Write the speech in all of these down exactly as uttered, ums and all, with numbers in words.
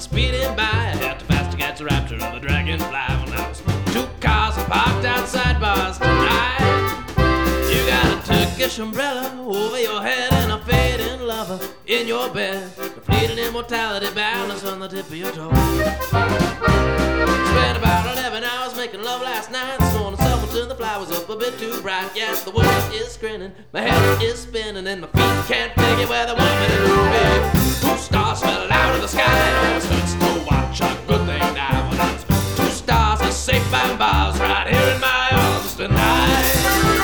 speeding by. I had to fast to catch the rapture of the dragonfly. When I was two cars parked outside bars tonight. You got a Turkish umbrella over your head and a fading lover in your bed. The fleeting immortality balance on the tip of your toe. Spent about eleven hours making love last night. This morning someone turned the flowers up a bit too bright. Yes, the world is grinning, my head is spinning, and my feet can't take it where they want me to be. Two stars fell out of the sky. It always hurts to watch a good thing die. When it's two stars are safe and bars right here in my arms tonight.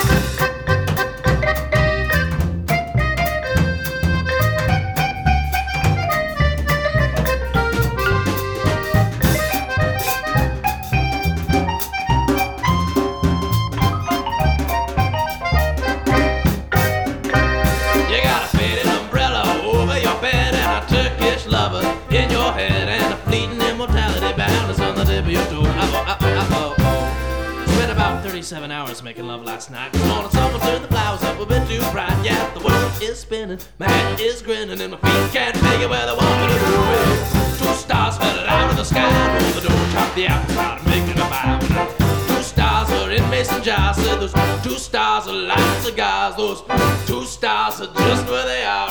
In your head and a fleeting immortality balance on the tip of your toe. Oh, oh, oh, oh. Spent about thirty-seven hours making love last night. This morning someone turned the flowers up a bit too bright. Yeah, the world is spinning, my head is grinning, and my feet can't make it where they want me to do it. Two stars fell out of the sky, rolled the door, chopped the apple, started making a vow. Two stars are in mason jars, said those two stars are lighting cigars. Those two stars are just where they are.